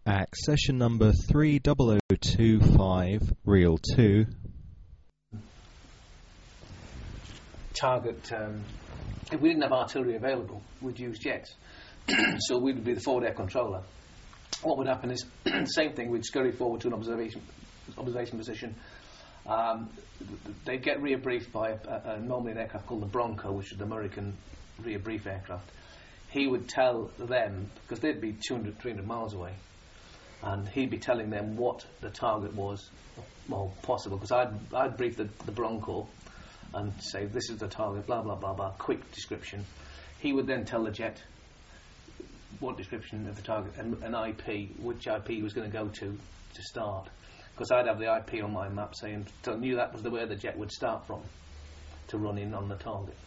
Accession number 30025, reel 2. Target, if we didn't have artillery available, we'd use jets. So we'd be the forward air controller. What would happen is, same thing, we'd scurry forward to an observation position. They'd get rear briefed by normally an aircraft called the Bronco, which is the American rear brief aircraft. He would tell them, because they'd be 200, 300 miles away, and he'd be telling them what the target was, well, possible, because I'd brief the Bronco and say, this is the target, blah, blah, blah, blah, quick description. He would then tell the jet what description of the target and an IP, which IP he was going to go to start. Because I'd have the IP on my map saying, so I knew that was where the jet would start from to run in on the target.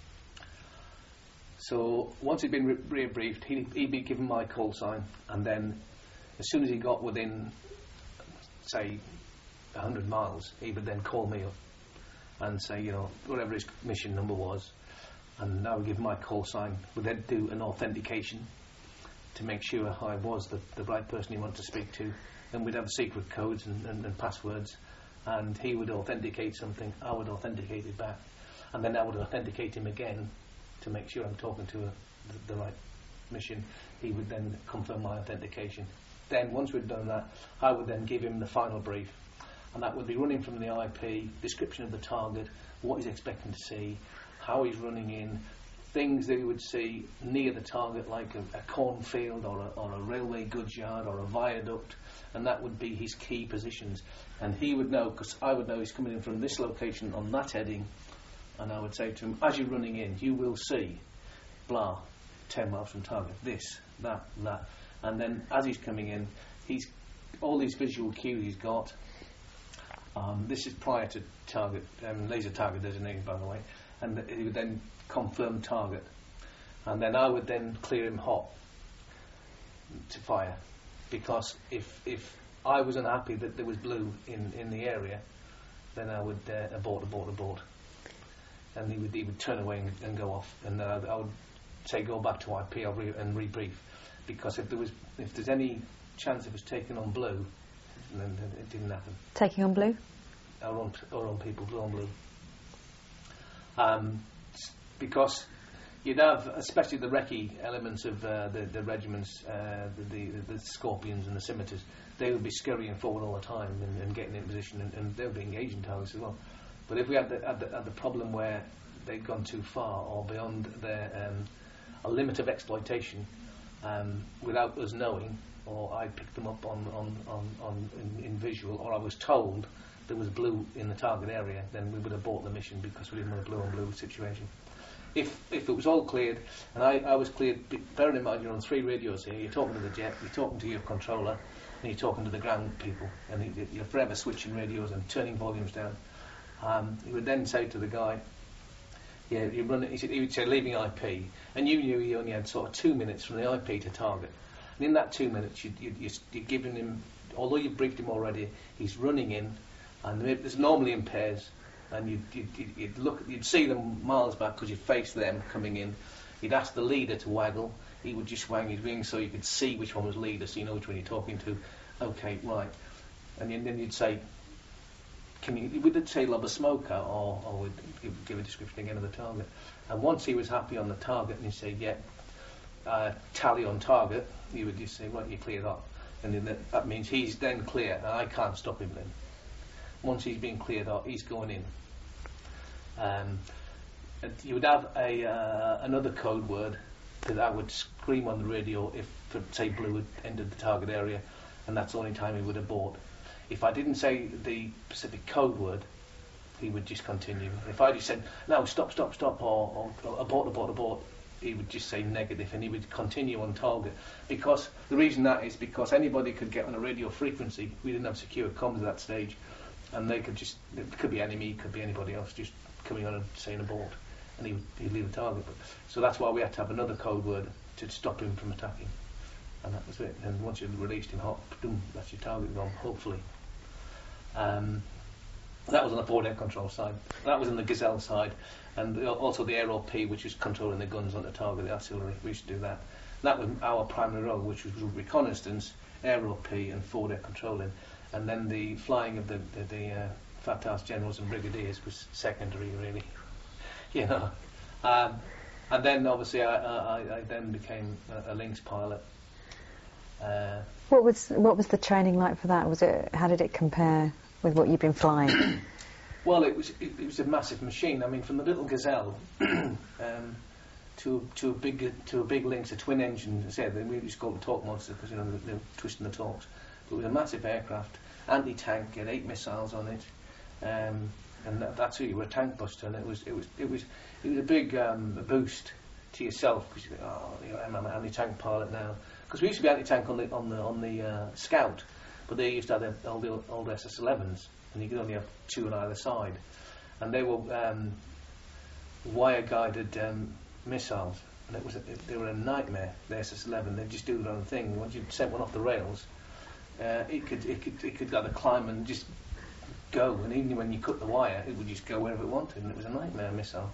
So once he'd been rear briefed, he'd be given my call sign, and then as soon as he got within, say, 100 miles, he would then call me up and say, you know, whatever his mission number was, and I would give my call sign. Would then do an authentication to make sure I was the right person he wanted to speak to, and we'd have secret codes and passwords, and he would authenticate something, I would authenticate it back, and then I would authenticate him again to make sure I'm talking to the right mission. He would then confirm my authentication. Then once we'd done that, I would then give him the final brief, and that would be running from the IP, description of the target, what he's expecting to see, how he's running in, things that he would see near the target, like a cornfield or a railway goods yard or a viaduct, and that would be his key positions. And he would know, because I would know he's coming in from this location on that heading, and I would say to him, as you're running in, you will see, blah, 10 miles from target, this, that, and then as he's coming in, he's all these visual cues he's got. This is prior to target, laser target designation, by the way, and he would then confirm target, and then I would then clear him hot to fire, because if I was unhappy that there was blue in the area, then I would abort, and he would turn away and go off, and I would say go back to IP and rebrief, because if there's any chance it was taken on blue, then it didn't happen. Taking on blue? Our own people, blue on blue. Because you'd have, especially the recce elements of the regiments, the Scorpions and the Scimitars, they would be scurrying forward all the time and getting in position, and they would be engaging targets as well. But if we had the problem where they'd gone too far or beyond their a limit of exploitation, without us knowing, or I picked them up in visual, or I was told there was blue in the target area, then we would abort the mission because we didn't want a blue on blue situation. If it was all cleared, and I was cleared, bearing in mind you're on 3 radios here, you're talking to the jet, you're talking to your controller, and you're talking to the ground people, and you're forever switching radios and turning volumes down. He would then say to the guy, yeah, you run it, he would say leaving IP, and you knew he only had sort of 2 minutes from the IP to target. And in that 2 minutes, you're giving him, although you've briefed him already, he's running in, and there's normally in pairs, and you'd see them miles back because you'd face them coming in. You'd ask the leader to waggle. He would just wag his wings so you could see which one was leader, so you know which one you're talking to. Okay, right. And then you'd say, would it say lob a smoker, or would give a description again of the target. And once he was happy on the target, and he'd say, yeah, tally on target, you would just say, right, you're cleared up. And then that means he's then clear, and I can't stop him then. Once he's been cleared up, he's going in. You would have another code word that I would scream on the radio if, say, blue had entered the target area, and that's the only time he would abort. If I didn't say the specific code word, he would just continue. If I just said, no, stop, or abort, he would just say negative, and he would continue on target. Because the reason that is because anybody could get on a radio frequency. We didn't have secure comms at that stage, and they could just, it could be enemy, it could be anybody else just coming on and saying abort, and he'd leave the target. So that's why we had to have another code word to stop him from attacking, and that was it. And once you'd released him hot, boom, that's your target gone, hopefully. That was on the forward air control side. That was on the Gazelle side, and also the Aero P, which was controlling the guns on the target, the artillery. We used to do that. That was our primary role, which was reconnaissance, Air OP and forward air controlling, and then the flying of the Fatah's generals and brigadiers was secondary, really. You know. And then obviously I then became a Lynx pilot. What was the training like for that? How did it compare with what you've been flying? Well, it was a massive machine. I mean, from the little Gazelle to a big Lynx, a twin engine. As I said, we used to call it the Torque Monster because they were twisting the torques. But it was a massive aircraft, anti-tank, had 8 missiles on it, and that's really a tank buster. And it was a big boost to yourself because you think, I'm an anti-tank pilot now. Because we used to be anti-tank on the Scout, but they used to have all the old SS11s, and you could only have 2 on either side, and they were wire-guided missiles, and they were a nightmare. The SS11, they'd just do their own thing. Once you sent one off the rails, it could either climb and just go, and even when you cut the wire, it would just go wherever it wanted, and it was a nightmare missile.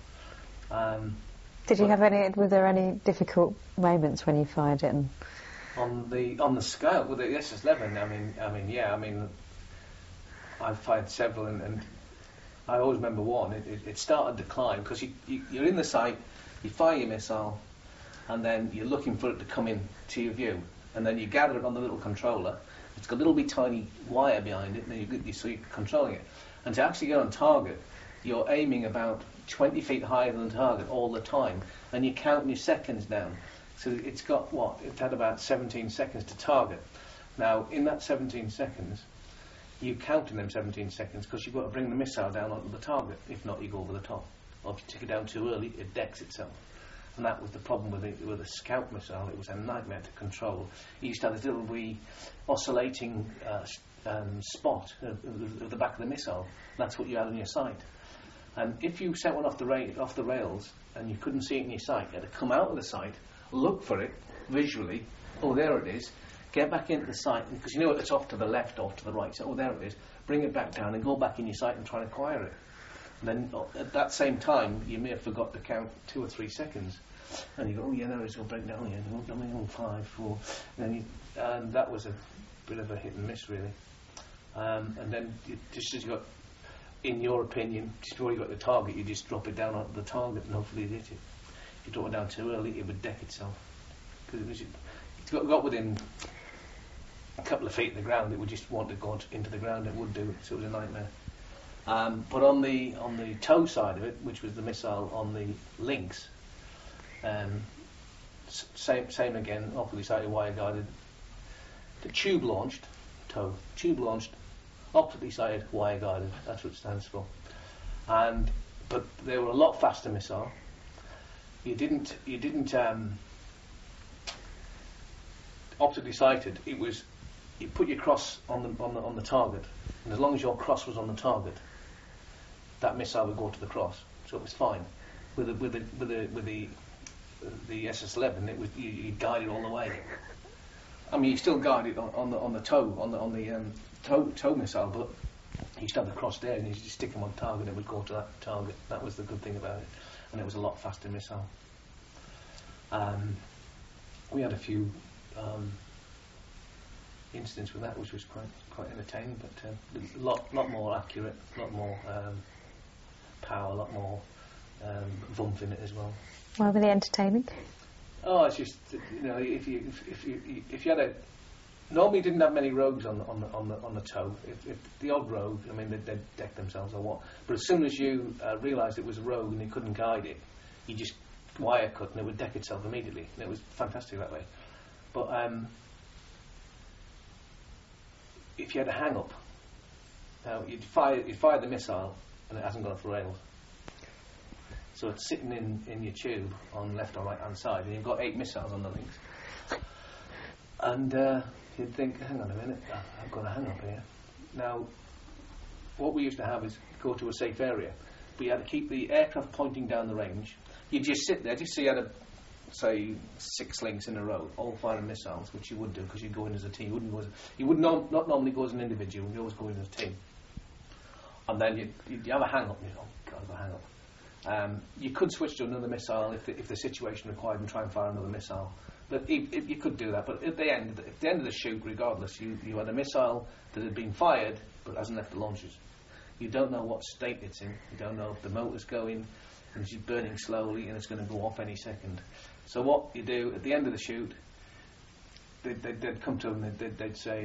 Were there any difficult moments when you fired it? On the Scout with the SS11, I mean, I've fired several, and I always remember one. It started to climb because you're in the sight, you fire your missile, and then you're looking for it to come in to your view, and then you gather it on the little controller. It's got a little bit tiny wire behind it, and then you're controlling it. And to actually get on target, you're aiming about 20 feet higher than the target all the time, and you're counting your seconds down. So it's had about 17 seconds to target. Now, in that 17 seconds, you count in them 17 seconds because you've got to bring the missile down onto the target. If not, you go over the top. Or if you take it down too early, it decks itself. And that was the problem with the Scout missile. It was a nightmare to control. You used to have this little wee oscillating spot at the back of the missile. That's what you had on your sight. And if you set one off the rails and you couldn't see it in your sight, you had to come out of the sight, look for it visually. Oh, there it is. Get back into the sight because you know it's off to the left, off to the right. So, oh, there it is. Bring it back down and go back in your sight and try and acquire it. And then at that same time, you may have forgot to count 2 or 3 seconds, and you go, oh yeah, there it is. It'll break down again. Oh, 5, 4. And that was a bit of a hit and miss, really. And then just as you got, in your opinion, just before you got the target, you just drop it down onto the target and hopefully it hit it. If you drop it down too early, it would deck itself. Because it got within a couple of feet of the ground, it would just want to go into the ground. It would do, so it was a nightmare. But on the tow side of it, which was the missile on the Lynx, same again, optically sighted, wire guided. The tube launched, optically sighted, wire guided. That's what it stands for. But they were a lot faster missile. You didn't optically sighted. It was you put your cross on the target, and as long as your cross was on the target, that missile would go to the cross, so it was fine. With the SS11, it was you guide it all the way. I mean, you still guide it on the tow missile, but you used to have the cross there, and you just stick them on target, it would go to that target. That was the good thing about it, and it was a lot faster missile. We had a few incidents with that, which was quite entertaining, but a lot more accurate, a lot more power, a lot more oomph in it as well. Why were they entertaining? Oh, it's just if you had a normally you didn't have many rogues on the tow. If the odd rogue, I mean, they'd deck themselves or what. But as soon as you realised it was a rogue and you couldn't guide it, you just wire cut and it would deck itself immediately. And it was fantastic that way. But if you had a hang up, now you'd fire the missile and it hasn't gone off the rails. So it's sitting in your tube on left or right hand side, and you've got 8 missiles on the Lynx. And you'd think, hang on a minute, I've got a hang up here. Now, what we used to have is go to a safe area, but you had to keep the aircraft pointing down the range. You'd just sit there, just so you had say 6 Lynx in a row, all firing missiles, which you would do because you'd go in as a team. You would not normally go as an individual. You always go in as a team. And then you'd have a hang up. Oh God, I've got a hang up. You could switch to another missile if the situation required and try and fire another missile. But you could do that. But at the end of the shoot, regardless, you had a missile that had been fired but hasn't left the launchers. You don't know what state it's in. You don't know if the motor's going and it's burning slowly and it's going to go off any second. So what you do at the end of the shoot, they'd come to them. They'd say,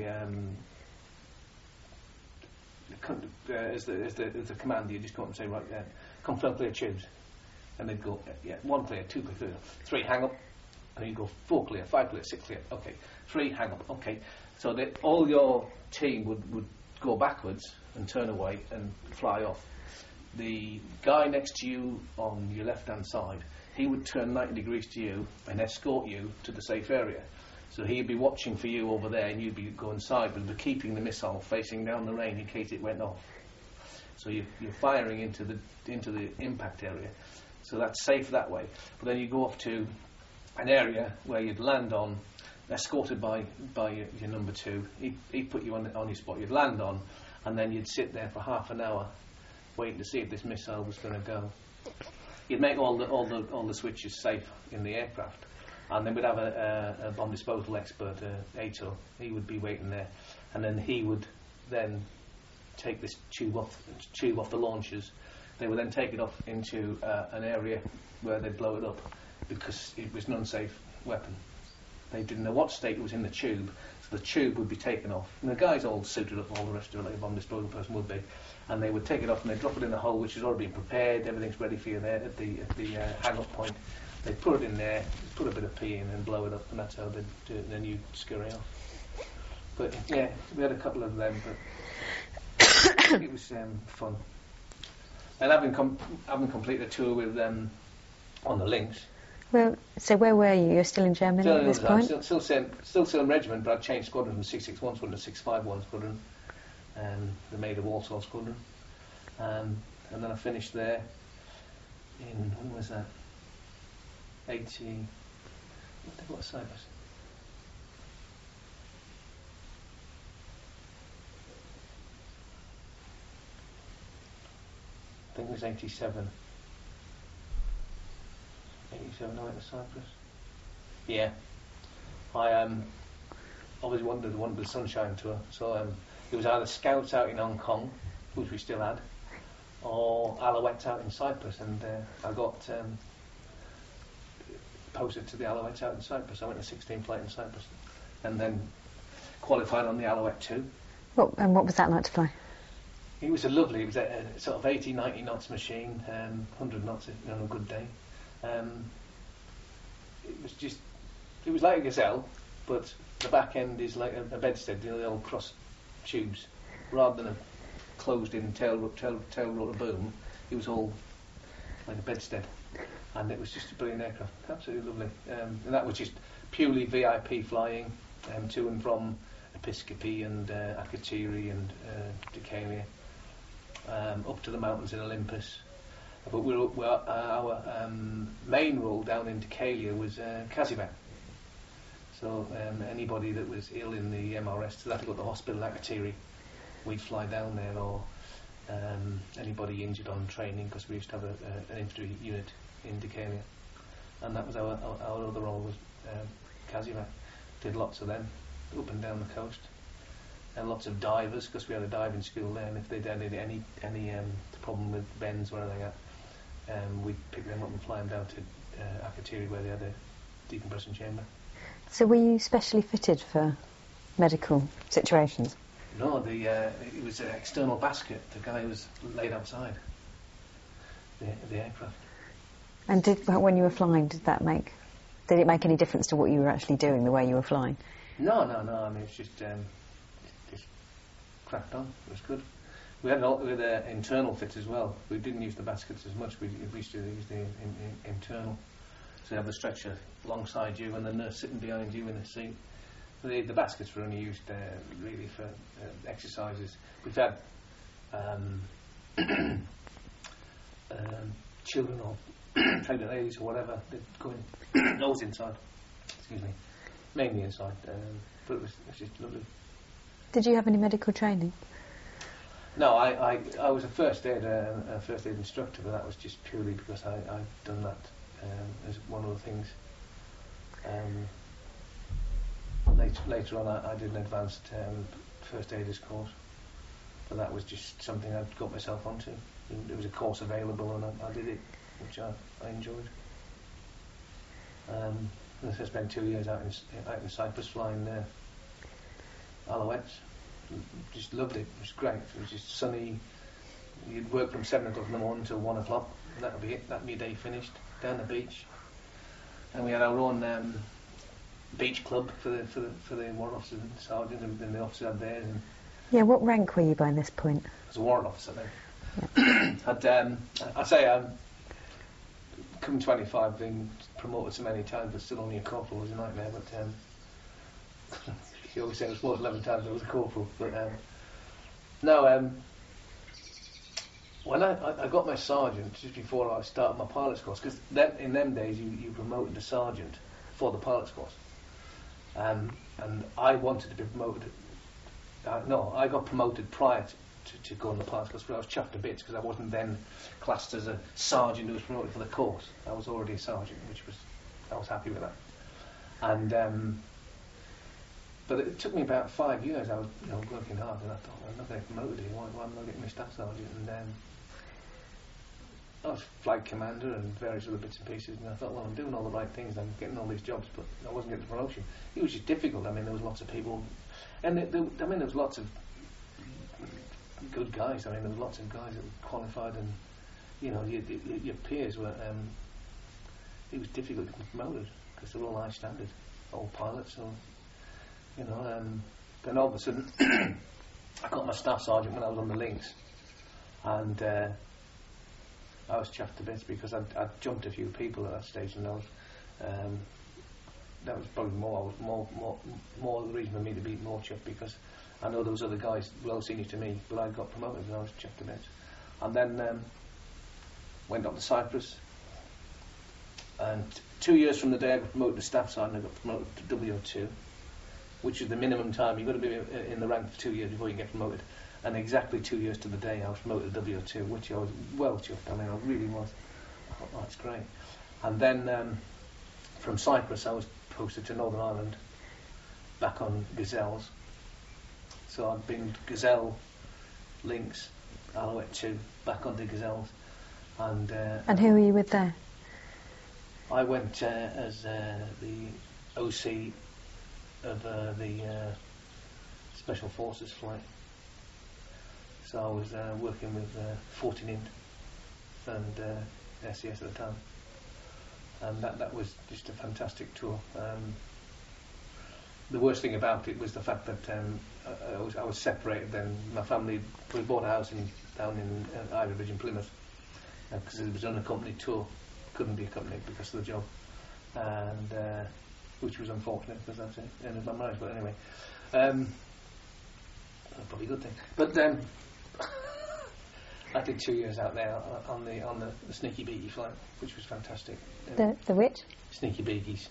as the commander, you just come up and say, right, confirm clear tubes, and they'd go, 1 clear, 2 clear, 3 hang up. And you go 4 clear, 5 clear, 6 clear, okay, 3 hang up, okay. So that all your team would go backwards and turn away and fly off. The guy next to you on your left-hand side, he would turn 90 degrees to you and escort you to the safe area. So he'd be watching for you over there, and you'd be going sideways, but keeping the missile facing down the range in case it went off. So you're firing into the impact area. So that's safe that way. But then you go off to an area where you'd land on, escorted by your number 2. He'd put you on your spot. You'd land on, and then you'd sit there for half an hour, waiting to see if this missile was going to go. You'd make all the switches safe in the aircraft, and then we'd have a bomb disposal expert, ATO. He would be waiting there, and then he would then take this tube off the launchers. They would then take it off into an area where they'd blow it up, because it was an unsafe weapon. They didn't know what state it was in the tube, so the tube would be taken off. And the guy's all suited up, all the rest of it, like a bomb disposal person would be. And they would take it off and they'd drop it in a hole which has already been prepared, everything's ready for you there at the hang-up point. They'd put it in there, put a bit of pee in and blow it up, and that's how they'd do it, and then you'd scurry off. But yeah, we had a couple of them, but it was fun. And having completed a tour with them on the Lynx. Well, so where were you? You're still in Germany at this point? Still in regiment, but I've changed squadron from 661 squadron to 651 squadron. The Maid of Walsall squadron. And then I finished there in, when was that? 80... What was Cyprus? I think it was 87. 87, I went to Cyprus. Yeah. I always wanted the Sunshine Tour. So it was either Scouts out in Hong Kong, which we still had, or Alouettes out in Cyprus. And I got posted to the Alouettes out in Cyprus. I went to 16 flight in Cyprus. And then qualified on the Alouette too. And what was that like to fly? It was a sort of 80, 90 knots machine, 100 knots on a good day. It was like a Gazelle, but the back end is like a bedstead, the old cross tubes. Rather than a closed-in tail rotor boom, it was all like a bedstead. And it was just a brilliant aircraft, absolutely lovely. And that was just purely VIP flying to and from Episcopi and Akrotiri and Decalia, up to the mountains in Olympus. But our main role down in Decalia was Kazivac. So anybody that was ill in the MRS, so that got to the hospital at Akrotiri, we'd fly down there, or anybody injured on training, because we used to have an infantry unit in Decalia. And that was our other role, was Kazivac. Did lots of them up and down the coast. And lots of divers, because we had a diving school there, and if they'd had any problem with bends or anything like that, we'd pick them up and fly them down to Akrotiri, where they had a decompression chamber. So were you specially fitted for medical situations? No, it was an external basket. The guy was laid outside the aircraft. And when you were flying, did it make any difference to what you were actually doing, the way you were flying? No. I mean, it's just cracked on. It was good. We had internal fits as well. We didn't use the baskets as much. We used to use the internal. So you have the stretcher alongside you and the nurse sitting behind you in the seat. The baskets were only used really for exercises. We've had children or pregnant ladies or whatever, they'd go in nose inside. Excuse me. Mainly inside. But it was just lovely. Did you have any medical training? No, I was a first aid instructor, but that was just purely because I'd done that as one of the things. later on I did an advanced first aiders course, but that was just something I'd got myself onto. There was a course available and I did it, which I enjoyed. I spent 2 years out in Cyprus flying Alouettes. Just loved it. It was great. It was just sunny. You'd work from 7 o'clock in the morning till 1 o'clock. And that'd be it. That'd be your day finished. Down the beach. And we had our own beach club for the warrant officers and sergeants, and the officers had theirs. And yeah, what rank were you by this point? I was a warrant officer then. Yeah. I'd say I'm come 25, been promoted so many times, but still only a corporal was a nightmare. But you always say I was promoted 11 times, I was a corporal. But no, when I got my sergeant just before I started my pilot's course, because in them days you promoted to sergeant for the pilot's course, and I wanted to be promoted. No, I got promoted prior to go on the pilot's course, but I was chuffed to bits because I wasn't then classed as a sergeant who was promoted for the course. I was already a sergeant, I was happy with that. And but it took me about 5 years. I was working hard, and I thought, I'm not getting promoted here. Why am I not getting my staff sergeant? And I was flight commander and various other bits and pieces, and I thought, well, I'm doing all the right things, I'm getting all these jobs, but I wasn't getting the promotion. It was just difficult. I mean, there was lots of people, and there was lots of good guys. I mean, there was lots of guys that were qualified, and your peers were. It was difficult to get promoted because they're all high standard, all pilots, or then all of a sudden, I got my staff sergeant when I was on the links, and I was chuffed to bits because I'd jumped a few people at that stage, and that was probably more the reason for me to be more chuffed, because I know there was other guys well senior to me, but I got promoted and I was chuffed to bits. And then went up to Cyprus, and 2 years from the day I got promoted to staff sergeant, I got promoted to WO2, which is the minimum time. You've got to be in the rank for 2 years before you get promoted. And exactly 2 years to the day I was promoted to WO2, which I was well chuffed. I mean, I really was. I thought, oh, that's great. And then from Cyprus I was posted to Northern Ireland, back on Gazelles. So I'd been Gazelle, Lynx, Alouette 2, back on the Gazelles. And who were you with there? I went as the OC of the Special Forces flight. So I was working with 14 Int and SES at the time, and that was just a fantastic tour. The worst thing about it was the fact that I was separated then. My family, we bought a house down in Ivy Bridge in Plymouth, because it was on a company tour, couldn't be accompanied because of the job, and which was unfortunate because that's it, ended my marriage. But anyway, probably a good thing. But I did 2 years out there on the Sneaky Beaky flight, which was fantastic. The which? Sneaky Beakies.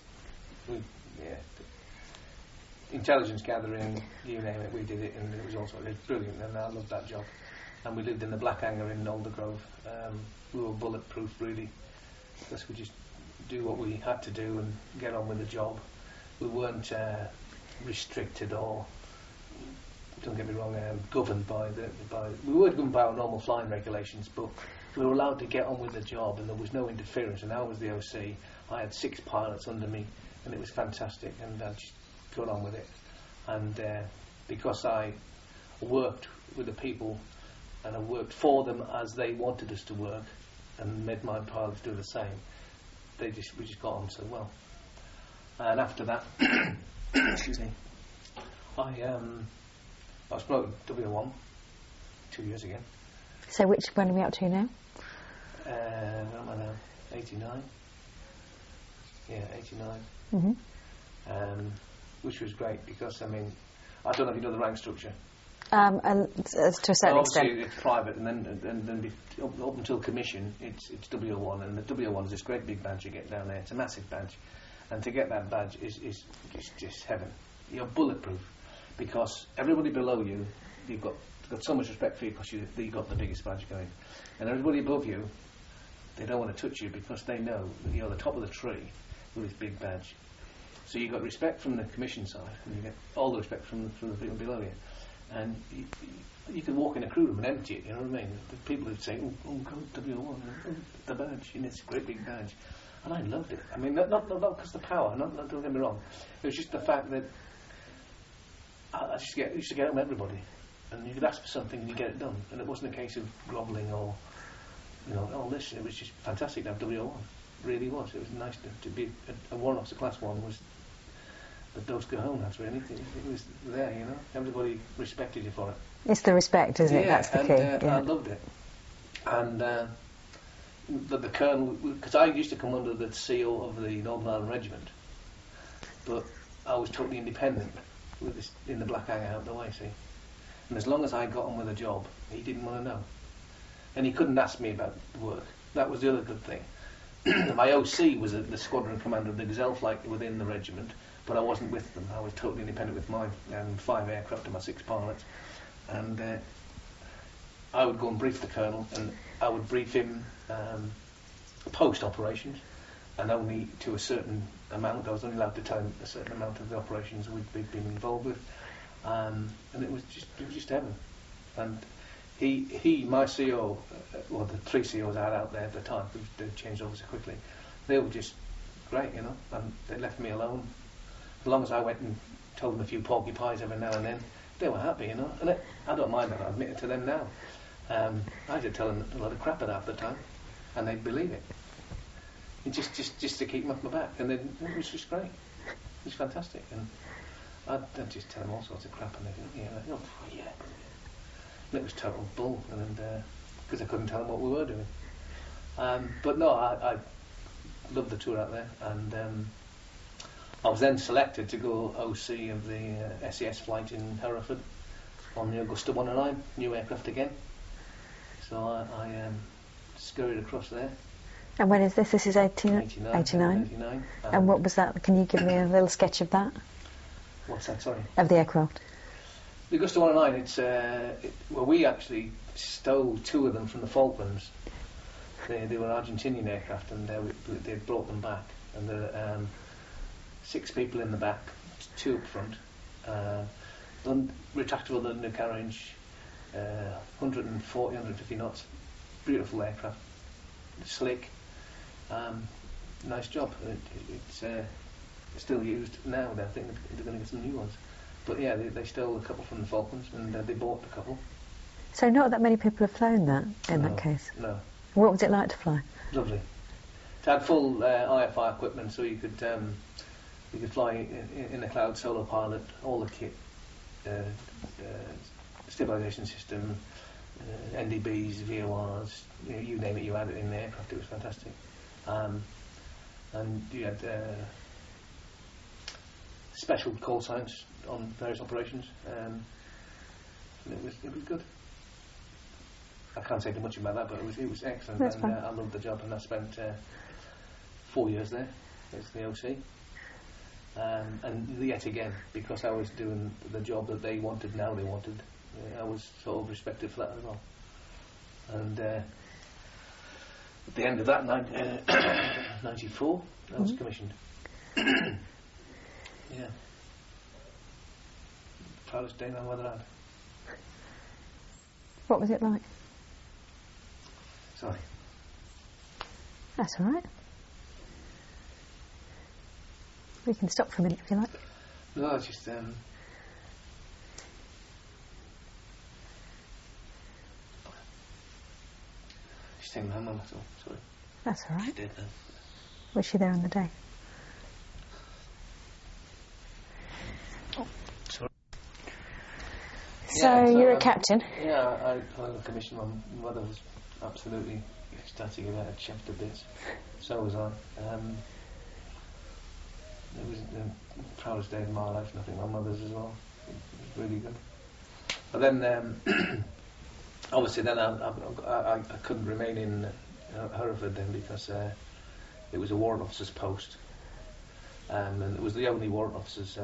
Intelligence gathering, you name it, we did it, and it was brilliant, and I loved that job. And we lived in the Black Hangar in Aldergrove. We were bulletproof, really, because we just do what we had to do and get on with the job. We weren't restricted or, don't get me wrong, governed by we were governed by our normal flying regulations, but we were allowed to get on with the job, and there was no interference. And I was the OC. I had 6 pilots under me, and it was fantastic, and I just got on with it. And because I worked with the people and I worked for them as they wanted us to work, and made my pilots do the same, we just got on so well. And after that, excuse me, I was promoted to WO1 2 years again. So which one are we up to now? Where am I now? 89. Yeah, 89. Mm-hmm. Which was great because, I mean, I don't know if you know the rank structure. And to a certain extent. It's private, and then up until commission, it's WO1, and the WO1 is this great big badge you get down there. It's a massive badge, and to get that badge is just heaven. You're bulletproof, because everybody below you, you've got so much respect for you because you've got the biggest badge going, and everybody above you, they don't want to touch you because they know that you're the top of the tree with this big badge. So you got respect from the commission side, and you get all the respect from the people below you. And you could walk in a crew room and empty it, you know what I mean? The people would say, oh God, W01, the badge, and it's a great big badge. And I loved it. I mean, not because of the power, don't get me wrong. It was just the fact that I used to get on everybody. And you could ask for something and you get it done. And it wasn't a case of grovelling or, all this. It was just fantastic to have W01. It really was. It was nice to be a warrant officer class 1 was the dos cojones, really. It was there, you know. Everybody respected you for it. It's the respect, isn't it? That's the key. I loved it. And the colonel, because I used to come under the CO of the Northern Ireland Regiment, but I was totally independent with this, in the black eye out the way, see. And as long as I got on with a job, he didn't want to know. And he couldn't ask me about work. That was the other good thing. My OC was the squadron commander of the Gazelle flight within the regiment, but I wasn't with them. I was totally independent with my 5 aircraft and my 6 pilots. And I would go and brief the colonel, and I would brief him post-operations, and only to a certain amount. I was only allowed to tell him a certain amount of the operations we'd been involved with. And it was just heaven. And my CO, or the 3 COs I had out there at the time, they changed over so quickly, they were just great, you know, and they left me alone. As long as I went and told them a few porcupines every now and then, they were happy, you know. And I don't mind that, I admit it to them now. I did tell them a lot of crap at half the time, and they'd believe it. And just to keep them off my back, and then it was just great. It was fantastic, and I'd just tell them all sorts of crap, and they'd go, yeah. And it was total bull, and because I couldn't tell them what we were doing. But no, I loved the tour out there, and I was then selected to go OC of the SES flight in Hereford on the Augusta 109, new aircraft again. So I scurried across there. And when is this? This is 89? 89. And what was that? Can you give me a little sketch of that? What's that, sorry? Of the aircraft. The Augusta 109, we actually stole 2 of them from the Falklands. They were Argentinian aircraft, and they brought them back. And there were 6 people in the back, 2 up front. Retractable undercarriage, 140, 150 knots. Beautiful aircraft, slick. Nice job. It's still used now. I think they're going to get some new ones. But yeah, they stole a couple from the Falklands, and they bought a couple. So not that many people have flown that in that case? No. What was it like to fly? Lovely. It had full IFI equipment, so you could fly in a cloud, solo pilot, all the kit, stabilization system, NDBs, VORs, you name it, you had it in the aircraft. It was fantastic. And you had special call signs on various operations, and it was good. I can't say too much about that, but it was excellent. That's and fine. I loved the job, and I spent 4 years there as the OC. And yet again, because I was doing the job that they wanted, I was sort of respected for that as well. And at the end of that, 94, I was commissioned. Yeah. Proudest day I've ever had. What was it like? Sorry. That's all right. We can stop for a minute if you like. No, it's just thinking my mum, that's all. Sorry. That's all right. She did then. Was she there on the day? Sorry. So you're a captain? Yeah, I was commissioned. My mother was absolutely ecstatic about it, chuffed to bits. So was I. It was the proudest day of my life, and I think my mother's as well. It was really good. But then, obviously, then I couldn't remain in Hereford then because it was a warrant officer's post, and it was the only warrant officer's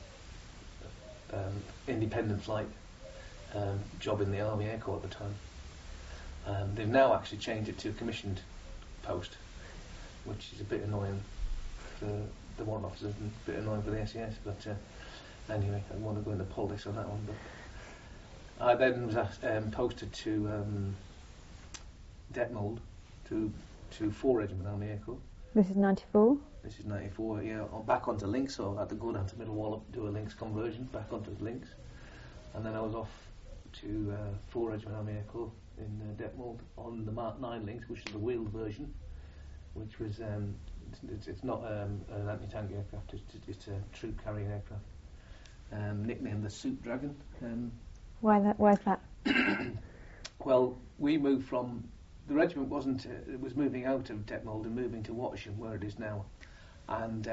independent flight job in the Army Air Corps at the time. They've now actually changed it to a commissioned post, which is a bit annoying for the warrant officers and a bit annoyed with the SAS, but anyway, I want to go into politics on that one. But I then was posted to Detmold, to 4 Regiment Army Air Corps. This is 94? This is 94, yeah. Back onto links, so I had to go down to Middle Wallop, do a links conversion, back onto the links. And then I was off to 4 Regiment Army Air Corps in Detmold on the Mark 9 links, which is the wheeled version, which was, it's not an anti-tank aircraft, it's a troop carrying aircraft. Nicknamed the Soup Dragon. Why is that? Well, we moved from... The regiment wasn't... it was moving out of Detmold and moving to Wattisham, where it is now. And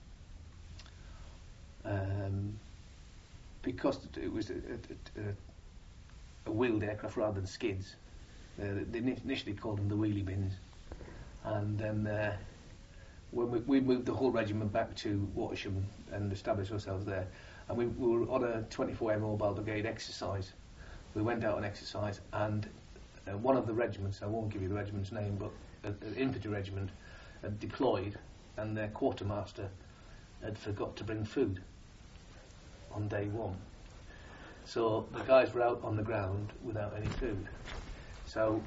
because it was a wheeled aircraft rather than skids, they initially called them the wheelie bins. And then when we moved the whole regiment back to Wattisham and established ourselves there, and we were on a 24-hour mobile brigade exercise. We went out on exercise, and one of the regiments, I won't give you the regiment's name, but an infantry regiment had deployed, and their quartermaster had forgot to bring food on day 1. So the guys were out on the ground without any food. So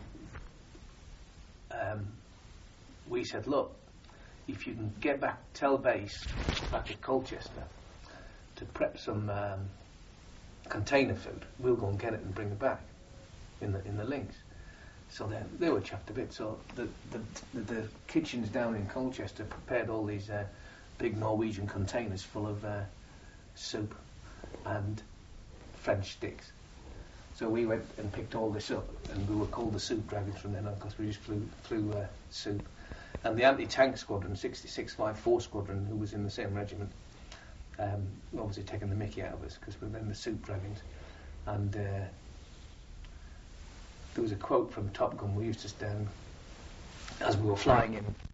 we said, look, if you can get back, tell base back at Colchester to prep some container food, we'll go and get it and bring it back in the links. So they were chuffed a bit. So the kitchens down in Colchester prepared all these big Norwegian containers full of soup and French sticks. So we went and picked all this up, and we were called the Soup Dragons from then on because we just flew soup. And the anti-tank squadron, 6654 squadron, who was in the same regiment, obviously taking the mickey out of us because we were then the Soup Dragons. And there was a quote from Top Gun. We used to stand as we were flying in